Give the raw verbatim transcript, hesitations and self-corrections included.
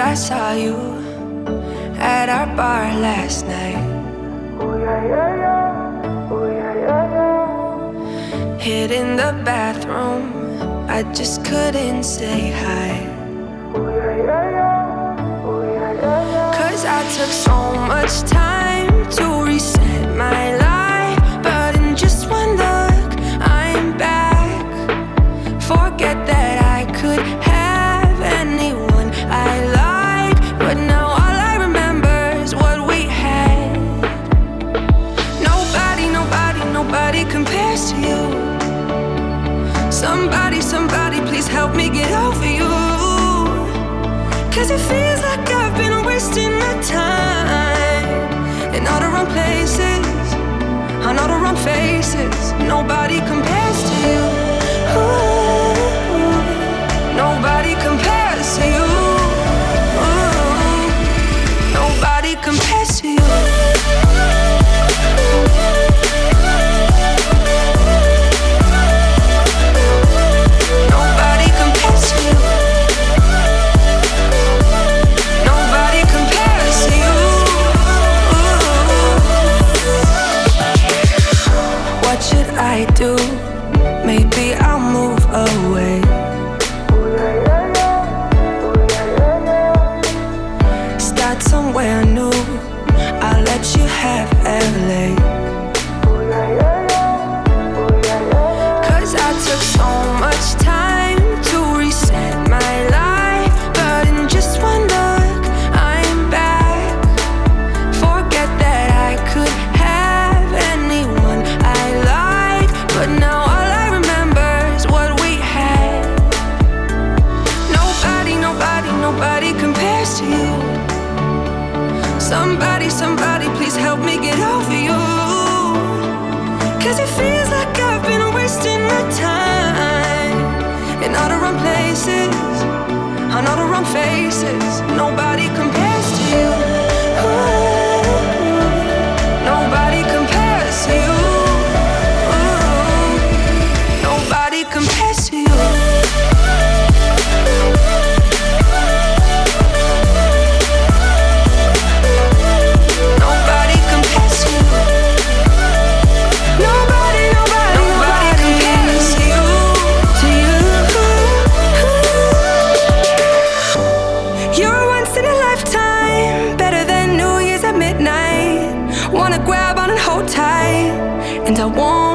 I saw you at our bar last night. Ooh, yeah, yeah, yeah. Ooh, yeah, yeah, yeah. Hid in the bathroom, I just couldn't say hi. Ooh, yeah, yeah, yeah. Ooh, yeah, yeah, yeah. Cause I took so much time to reset my life, but in just one look, I'm back. Forget that I could have anyone I like, but now all I remember is what we had. Nobody, nobody, nobody compares to you. Somebody, somebody, please help me get over you. Cause it feels like I've been wasting my time in all the wrong places, on all the wrong faces. Nobody compares to you. Ooh, nobody compares to you. Ooh, nobody compares to you. Nobody compares to you. Nobody compares to you. What should I do? Maybe I'll move away. Ooh, yeah, yeah, yeah. Ooh, yeah, yeah, yeah. Start somewhere new. I'll let you have L A. Ooh, yeah, yeah, yeah. Ooh, yeah, yeah, yeah. Cause I took so much time to reset my life, but in just one look, I'm back. Forget that I could have anyone I like, but now all I remember is what we had. Nobody, nobody, nobody compares to you. Somebody, somebody, please help me get over you. Cause it feels like I've been wasting my time in all the wrong places, on all the wrong faces. Nobody compares to you. Ooh, nobody compares to you. Ooh, nobody compares to you. Nobody compares to you. Nobody, nobody, nobody compares to you, to you. You're once in a lifetime, better than New Year's at midnight. Wanna grab on and hold tight, and I won't